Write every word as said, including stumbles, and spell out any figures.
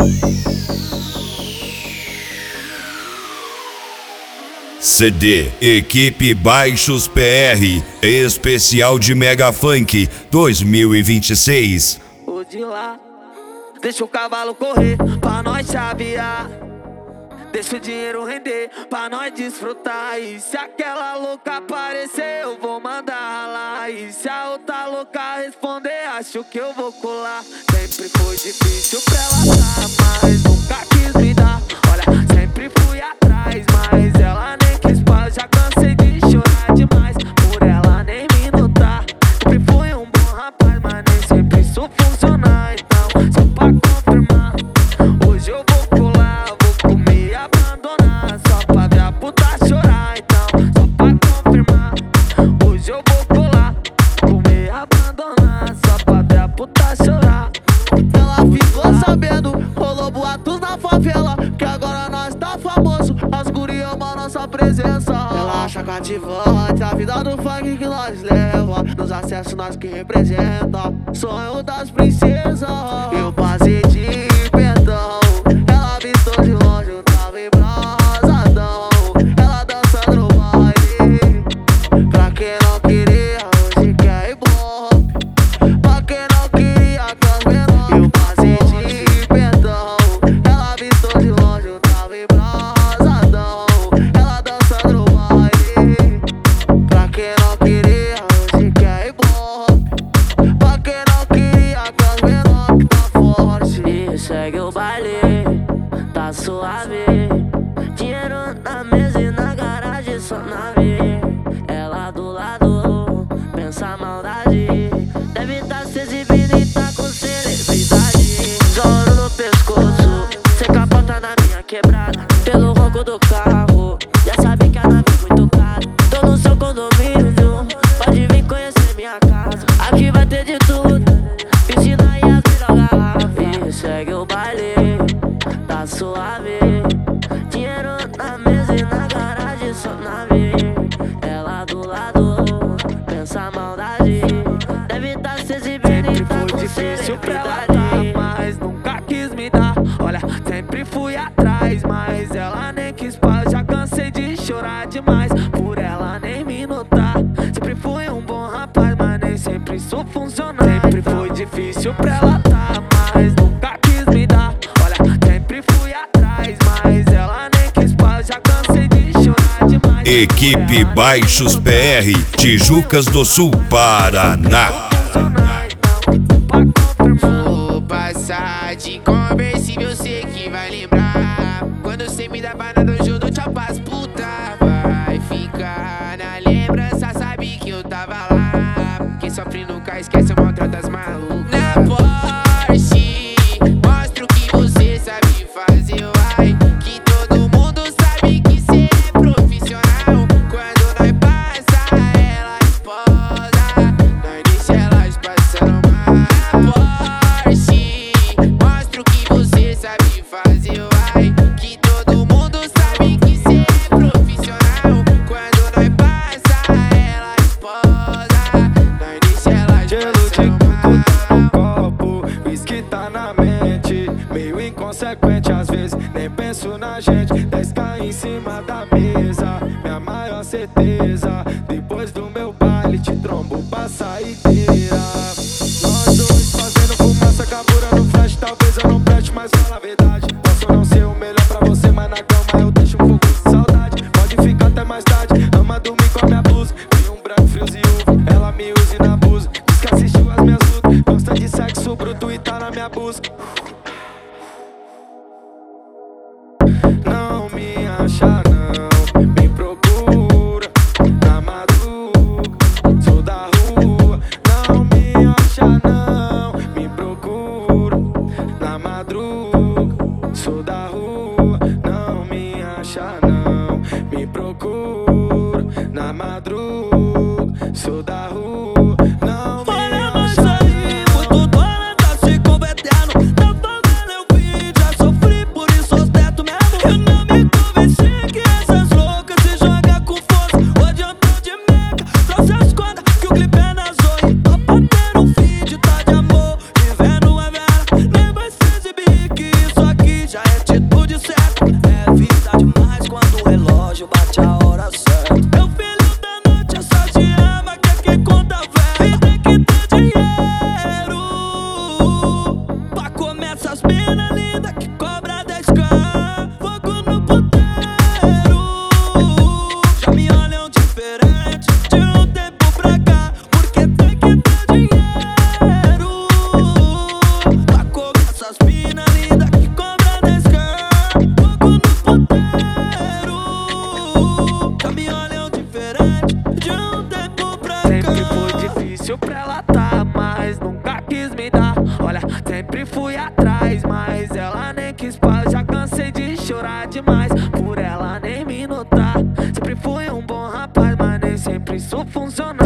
C D Equipe Baixos P R, especial de Mega Funk dois mil e vinte e seis. O de lá, deixa o cavalo correr pra nós chavear. Deixa o dinheiro render pra nós desfrutar. E se aquela louca aparecer, eu vou mandar ralar. E se a outra louca responder, acho que eu vou colar. Sempre foi difícil pra ela dar, mas nunca quis me dar. Olha, sempre fui atrás, mas ela nem quis paz. Já cansei de chorar demais por ela nem me notar. Sempre fui um bom rapaz, mas nem sempre isso funciona. Então, só pra confirmar, hoje eu vou colar, vou comer e abandonar, só pra ver a puta chorar. Então, só pra confirmar, hoje eu vou colar, comer e abandonar, só pra ver a puta chorar. Ela ficou sabendo, rolou boatos na favela, que agora nós tá famoso, as guri amam nossa presença. Ela acha cativante a vida do funk que nós leva, nos acessos nós que representa, sonho das princesas. Eu passei de perdão, ela vistou de longe, eu tava embrasadão. Ela dançando no baile, pra quem não queria, hoje quer ir bom. Pra quem não queria, quer menor. Eu passei de perdão, ela vistou de longe, eu tava embrasadão. Ela dançando no baile, pra quem não queria, hoje quer ir bom. Pra quem não queria, quer menor que tá forte. E segue o baile, tá suave. Dinheiro na mesa e na garagem só nave. Ela do lado, pensa maldade. Deve tá se exibindo e tá com celebridade. Zoro no pescoço, cê capota na minha quebrada. Pelo ronco do carro, já sabe que a nave é muito cara. Tô no seu condomínio, pode vir conhecer minha casa. Aqui vai ter de tudo, piscina e as melhor garrafa. E segue o baile, tá suave. Dinheiro na mesa e na garagem só nave. Ela do lado, pensa maldade. Deve tá se exibindo e tá com difícil pra ela dar, mas nunca quis me dar. Olha, sempre fui atrás, mas ela nem quis paz. Já cansei de chorar demais por ela nem me notar. Sempre fui um bom rapaz, mas nem sempre isso funciona. Sempre foi difícil pra ela dar, mas nunca quis me dar. Olha, sempre fui atrás, mas ela nem quis paz. Já cansei de chorar demais. Equipe Baixos P R, Tijucas do Sul, Paraná. Vou passar de conversível, sei que vai lembrar. Quando cê me dá banana, eu juro tchau pras puta. Vai ficar na lembrança, sabe que eu tava lá. Quem sofre nunca esquece, o maltrato das malucas. Na Porsche, mostra o que você sabe fazer, vai. Que todo mundo sabe que cê é profissional. Quando nós passa, elas posa, nós deixa elas passando mal. Na Porsche, mostra o que você sabe fazer, vai. Que todo mundo sabe que cê é profissional. Quando nós passa, elas posa, nós deixa elas Gelo de passando coco tá no mal. copo, whisky tá na mente. Meio inconsequente às vezes, nem penso na gente. dez k em cima da mesa, minha maior certeza. Depois do meu baile te trombo pra saideira. Nós dois fazendo fumaça, cabura no flash. Talvez eu não preste, mas fala a verdade. Posso não ser o melhor pra você, mas na cama eu deixo um pouco de saudade. Pode ficar até mais tarde, ama dormir com a minha blusa. Vi um branco friozinho, ela me usa e na abusa. Diz que assistiu as minhas lutas, gosta de sexo bruto e tá na minha busca. Não me acha não, mina linda que cobra dez k. Fogo no puteiro, já me olham diferente de um tempo pra cá, porque tem que ter dinheiro pra cobrar essas mina linda que cobra dez k. Fogo no puteiro, já me olham diferente de um tempo pra cá. Sempre foi difícil pra ela tá, mas nunca quis me dar. Olha, sempre fui atrás, mas ela nem quis paz. Já cansei de chorar demais por ela nem me notar. Sempre fui um bom rapaz, mas nem sempre isso funciona.